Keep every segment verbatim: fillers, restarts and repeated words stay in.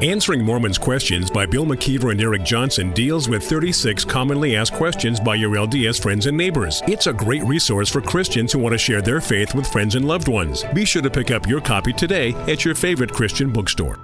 Answering Mormons Questions by Bill McKeever and Eric Johnson deals with thirty-six commonly asked questions by your L D S friends and neighbors. It's a great resource for Christians who want to share their faith with friends and loved ones. Be sure to pick up your copy today at your favorite Christian bookstore.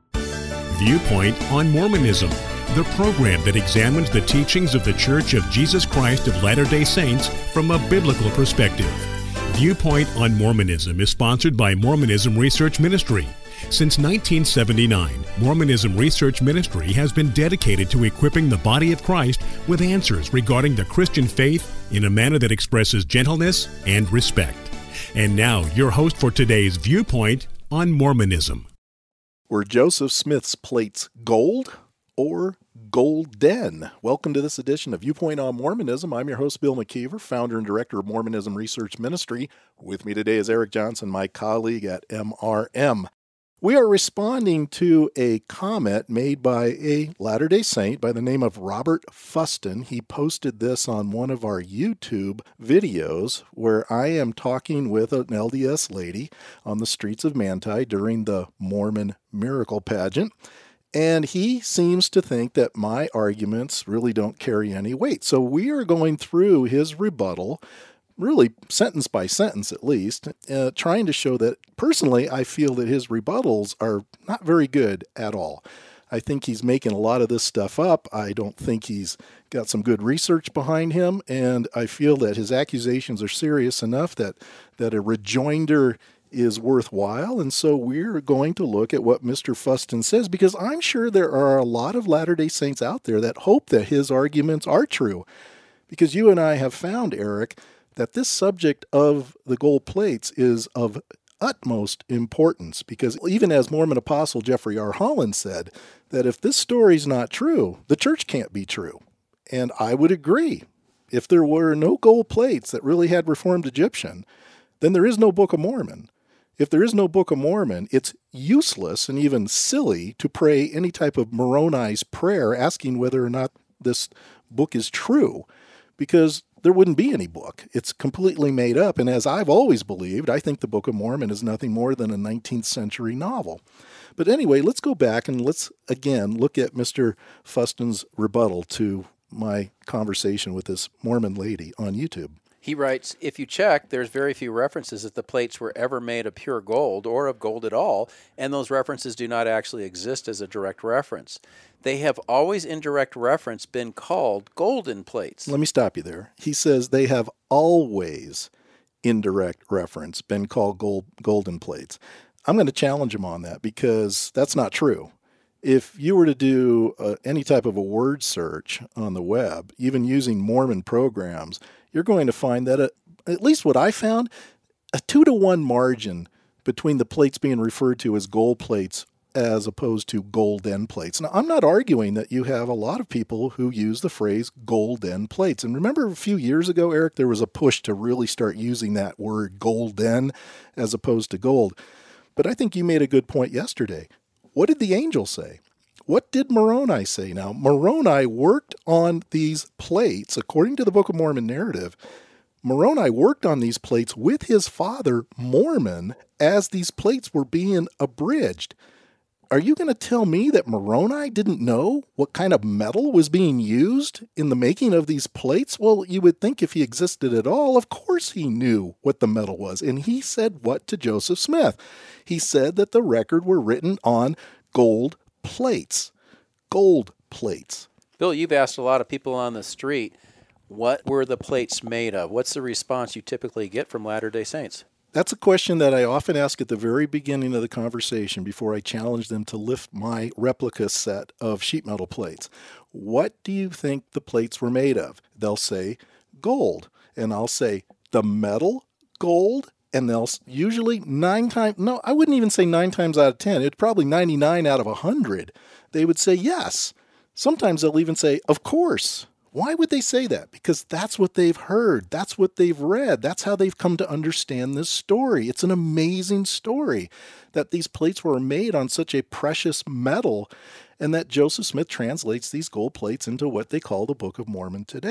Viewpoint on Mormonism, the program that examines the teachings of the Church of Jesus Christ of Latter-day Saints from a biblical perspective. Viewpoint on Mormonism is sponsored by Mormonism Research Ministry. Since nineteen seventy-nine, Mormonism Research Ministry has been dedicated to equipping the body of Christ with answers regarding the Christian faith in a manner that expresses gentleness and respect. And now, your host for today's Viewpoint on Mormonism. Were Joseph Smith's plates gold or golden? Welcome to this edition of Viewpoint on Mormonism. I'm your host, Bill McKeever, founder and director of Mormonism Research Ministry. With me today is Eric Johnson, my colleague at M R M. We are responding to a comment made by a Latter-day Saint by the name of Robert Fuston. He posted this on one of our YouTube videos where I am talking with an L D S lady on the streets of Manti during the Mormon Miracle Pageant. And he seems to think that my arguments really don't carry any weight. So we are going through his rebuttal, really sentence by sentence at least, uh, trying to show that personally I feel that his rebuttals are not very good at all. I think he's making a lot of this stuff up. I don't think he's got some good research behind him, and I feel that his accusations are serious enough that, that a rejoinder is worthwhile. And so we're going to look at what Mister Fuston says, because I'm sure there are a lot of Latter-day Saints out there that hope that his arguments are true. Because you and I have found, Eric, that this subject of the gold plates is of utmost importance, because even as Mormon apostle Jeffrey R. Holland said, that if this story's not true, the church can't be true. And I would agree. If there were no gold plates that really had Reformed Egyptian, then there is no Book of Mormon. If there is no Book of Mormon, it's useless and even silly to pray any type of Moroni's prayer asking whether or not this book is true, because there wouldn't be any book. It's completely made up, and as I've always believed, I think the Book of Mormon is nothing more than a nineteenth century novel. But anyway, let's go back and let's again look at Mister Fuston's rebuttal to my conversation with this Mormon lady on YouTube. He writes, if you check, there's very few references that the plates were ever made of pure gold or of gold at all, and those references do not actually exist as a direct reference. They have always, in direct reference, been called golden plates. Let me stop you there. He says they have always, in direct reference, been called gold, golden plates. I'm going to challenge him on that, because that's not true. If you were to do uh, any type of a word search on the web, even using Mormon programs, you're going to find that, a, at least what I found, a two to one margin between the plates being referred to as gold plates as opposed to golden plates. Now, I'm not arguing that you have a lot of people who use the phrase golden plates. And remember a few years ago, Eric, there was a push to really start using that word golden as opposed to gold. But I think you made a good point yesterday. What did the angel say? What did Moroni say? Now, Moroni worked on these plates, according to the Book of Mormon narrative. Moroni worked on these plates with his father, Mormon, as these plates were being abridged. Are you going to tell me that Moroni didn't know what kind of metal was being used in the making of these plates? Well, you would think if he existed at all, of course he knew what the metal was. And he said what to Joseph Smith? He said that the record were written on gold plates. Gold plates. Bill, you've asked a lot of people on the street, what were the plates made of? What's the response you typically get from Latter-day Saints? That's a question that I often ask at the very beginning of the conversation before I challenge them to lift my replica set of sheet metal plates. What do you think the plates were made of? They'll say gold. And I'll say, the metal gold? And they'll usually nine times, no, I wouldn't even say nine times out of ten. It's probably ninety-nine out of one hundred. They would say yes. Sometimes they'll even say, of course. Why would they say that? Because that's what they've heard. That's what they've read. That's how they've come to understand this story. It's an amazing story that these plates were made on such a precious metal, and that Joseph Smith translates these gold plates into what they call the Book of Mormon today.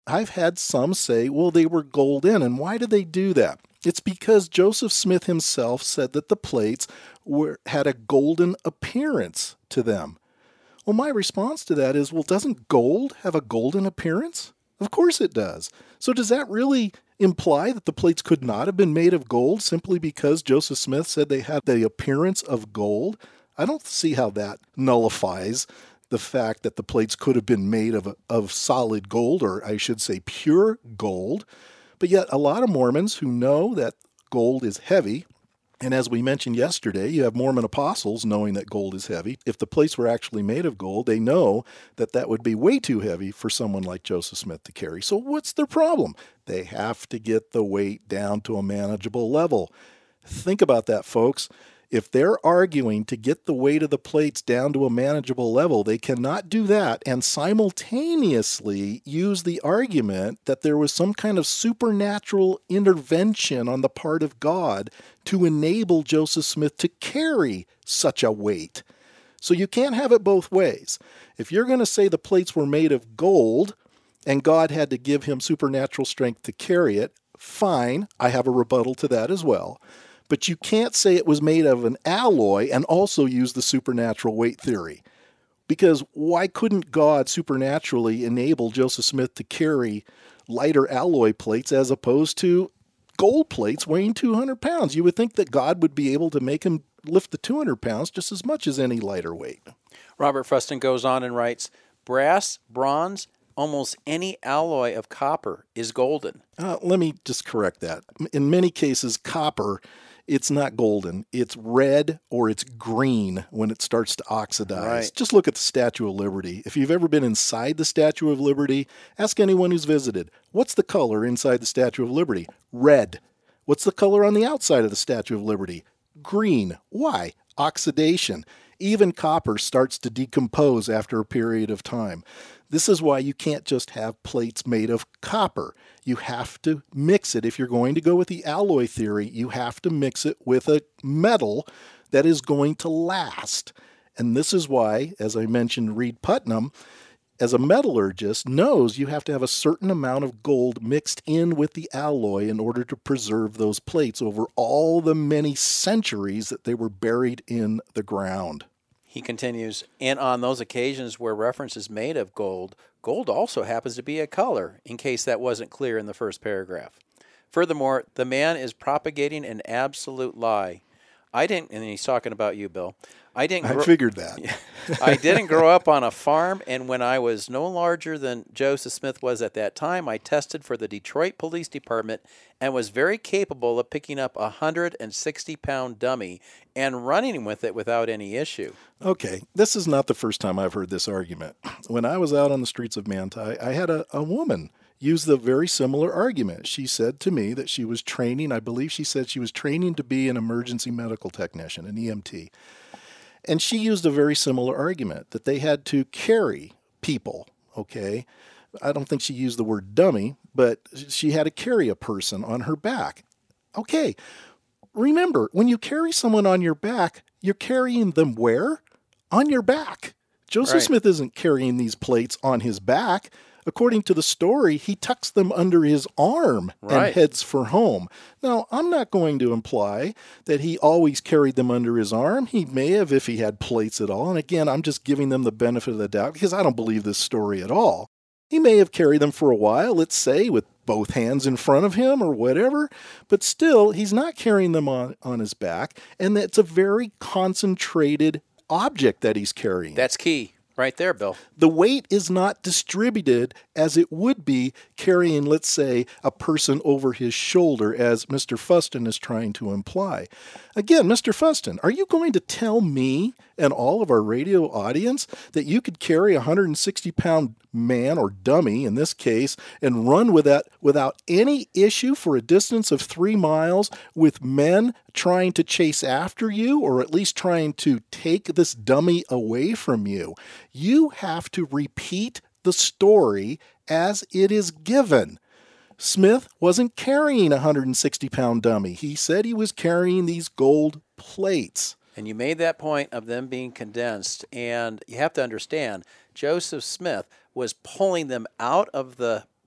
I've had some say, well, they were golden. And why did they do that? It's because Joseph Smith himself said that the plates were had a golden appearance to them. Well, my response to that is, well, doesn't gold have a golden appearance? Of course it does. So does that really imply that the plates could not have been made of gold simply because Joseph Smith said they had the appearance of gold? I don't see how that nullifies the fact that the plates could have been made of, of solid gold, or I should say pure gold. But yet a lot of Mormons who know that gold is heavy, and as we mentioned yesterday, you have Mormon apostles knowing that gold is heavy. If the plates were actually made of gold, they know that that would be way too heavy for someone like Joseph Smith to carry. So what's their problem? They have to get the weight down to a manageable level. Think about that, folks. If they're arguing to get the weight of the plates down to a manageable level, they cannot do that and simultaneously use the argument that there was some kind of supernatural intervention on the part of God to enable Joseph Smith to carry such a weight. So you can't have it both ways. If you're going to say the plates were made of gold and God had to give him supernatural strength to carry it, fine, I have a rebuttal to that as well. But you can't say it was made of an alloy and also use the supernatural weight theory. Because why couldn't God supernaturally enable Joseph Smith to carry lighter alloy plates as opposed to gold plates weighing two hundred pounds? You would think that God would be able to make him lift the two hundred pounds just as much as any lighter weight. Robert Fuston goes on and writes, brass, bronze, almost any alloy of copper is golden. Uh, let me just correct that. In many cases, copper, it's not golden. It's red or it's green when it starts to oxidize. Right. Just look at the Statue of Liberty. If you've ever been inside the Statue of Liberty, ask anyone who's visited. What's the color inside the Statue of Liberty? Red. What's the color on the outside of the Statue of Liberty? Green. Why? Oxidation. Even copper starts to decompose after a period of time. This is why you can't just have plates made of copper. You have to mix it. If you're going to go with the alloy theory, you have to mix it with a metal that is going to last. And this is why, as I mentioned, Reed Putnam, as a metallurgist, knows you have to have a certain amount of gold mixed in with the alloy in order to preserve those plates over all the many centuries that they were buried in the ground. He continues, and on those occasions where reference is made of gold, gold also happens to be a color, in case that wasn't clear in the first paragraph. Furthermore, the man is propagating an absolute lie. I didn't, and he's talking about you, Bill. I didn't. I figured that. I didn't grow up on a farm, and when I was no larger than Joseph Smith was at that time, I tested for the Detroit Police Department and was very capable of picking up a one hundred sixty pound dummy and running with it without any issue. Okay, this is not the first time I've heard this argument. When I was out on the streets of Manti, I had a, a woman use the very similar argument. She said to me that she was training, I believe she said she was training to be an emergency medical technician, an E M T. And she used a very similar argument, that they had to carry people, okay? I don't think she used the word dummy, but she had to carry a person on her back. Okay, remember, when you carry someone on your back, you're carrying them where? On your back. Joseph Right. Smith isn't carrying these plates on his back. According to the story, he tucks them under his arm Right. and heads for home. Now, I'm not going to imply that he always carried them under his arm. He may have if he had plates at all. And again, I'm just giving them the benefit of the doubt because I don't believe this story at all. He may have carried them for a while, let's say, with both hands in front of him or whatever, but still, he's not carrying them on, on his back, and it's a very concentrated object that he's carrying. That's key right there, Bill. The weight is not distributed as it would be carrying, let's say, a person over his shoulder, as Mister Fuston is trying to imply. Again, Mister Fuston, are you going to tell me and all of our radio audience that you could carry a one hundred sixty pound man, or dummy in this case, and run with that without any issue for a distance of three miles with men trying to chase after you, or at least trying to take this dummy away from you? You have to repeat the story as it is given. Smith wasn't carrying a one hundred sixty pound dummy. He said he was carrying these gold plates. And you made that point of them being condensed, and you have to understand, Joseph Smith was pulling them out of the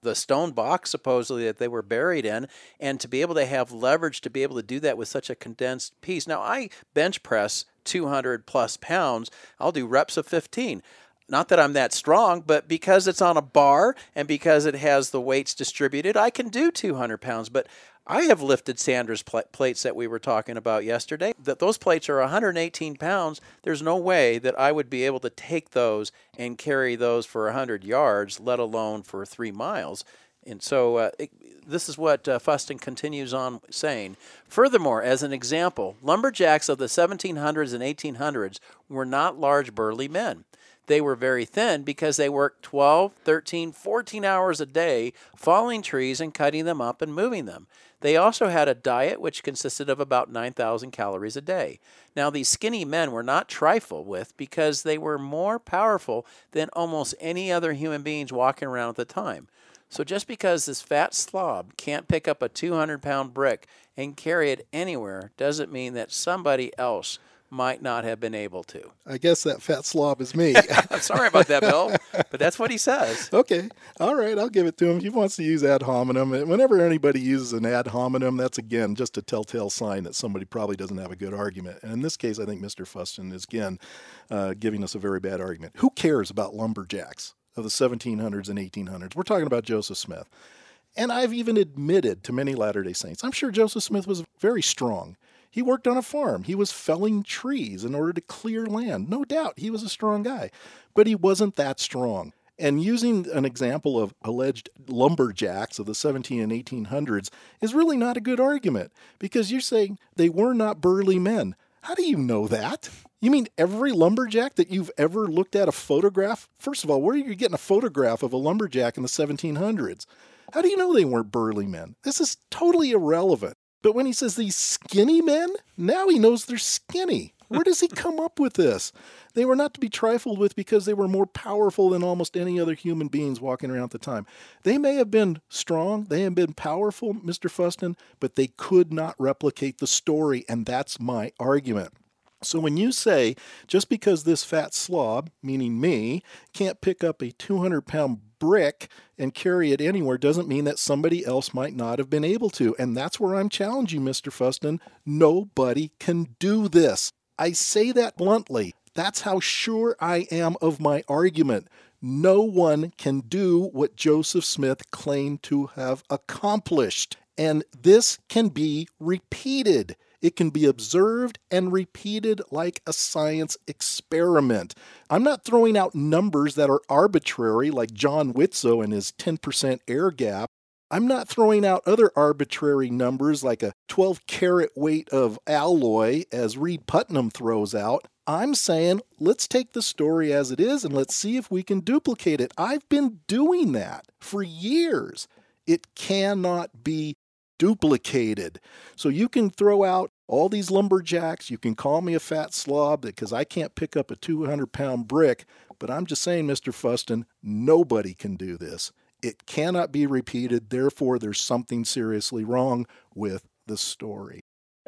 the stone box supposedly that they were buried in, and to be able to have leverage to be able to do that with such a condensed piece. Now, I bench press two hundred plus pounds. I'll do reps of fifteen. Not that I'm that strong, but because it's on a bar and because it has the weights distributed, I can do two hundred pounds. But I have lifted Sandra's pl- plates that we were talking about yesterday. That those plates are one hundred eighteen pounds. There's no way that I would be able to take those and carry those for one hundred yards, let alone for three miles. And so uh, it, this is what uh, Fuston continues on saying. Furthermore, as an example, lumberjacks of the seventeen hundreds and eighteen hundreds were not large, burly men. They were very thin because they worked twelve, thirteen, fourteen hours a day falling trees and cutting them up and moving them. They also had a diet which consisted of about nine thousand calories a day. Now, these skinny men were not trifled with because they were more powerful than almost any other human beings walking around at the time. So just because this fat slob can't pick up a two hundred pound brick and carry it anywhere doesn't mean that somebody else might not have been able to. I guess that fat slob is me. I'm sorry about that, Bill, but that's what he says. Okay. All right. I'll give it to him. He wants to use ad hominem. Whenever anybody uses an ad hominem, that's, again, just a telltale sign that somebody probably doesn't have a good argument. And in this case, I think Mister Fuston is, again, uh, giving us a very bad argument. Who cares about lumberjacks of the seventeen hundreds and eighteen hundreds? We're talking about Joseph Smith. And I've even admitted to many Latter-day Saints, I'm sure Joseph Smith was very strong. He worked on a farm. He was felling trees in order to clear land. No doubt he was a strong guy, but he wasn't that strong. And using an example of alleged lumberjacks of the seventeen and eighteen hundreds is really not a good argument because you're saying they were not burly men. How do you know that? You mean every lumberjack that you've ever looked at a photograph? First of all, where are you getting a photograph of a lumberjack in the seventeen hundreds? How do you know they weren't burly men? This is totally irrelevant. But when he says these skinny men, now he knows they're skinny. Where does he come up with this? They were not to be trifled with because they were more powerful than almost any other human beings walking around at the time. They may have been strong, they have been powerful, Mister Fuston, but they could not replicate the story, and that's my argument. So when you say, just because this fat slob, meaning me, can't pick up a two hundred pound brick and carry it anywhere doesn't mean that somebody else might not have been able to. And that's where I'm challenging you, Mister Fuston. Nobody can do this. I say that bluntly. That's how sure I am of my argument. No one can do what Joseph Smith claimed to have accomplished. And this can be repeated. It can be observed and repeated like a science experiment. I'm not throwing out numbers that are arbitrary like John Witzow and his ten percent air gap. I'm not throwing out other arbitrary numbers like a twelve carat weight of alloy as Reed Putnam throws out. I'm saying let's take the story as it is and let's see if we can duplicate it. I've been doing that for years. It cannot be duplicated. So you can throw out all these lumberjacks. You can call me a fat slob because I can't pick up a two hundred pound brick. But I'm just saying, Mister Fuston, nobody can do this. It cannot be repeated. Therefore, there's something seriously wrong with the story.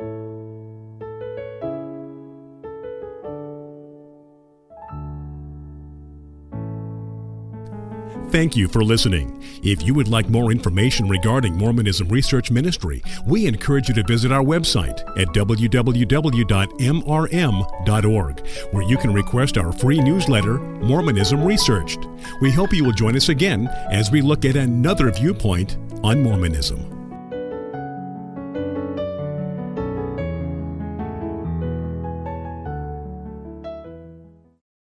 Thank you for listening. If you would like more information regarding Mormonism Research Ministry, we encourage you to visit our website at w w w dot m r m dot org, where you can request our free newsletter, Mormonism Researched. We hope you will join us again as we look at another viewpoint on Mormonism.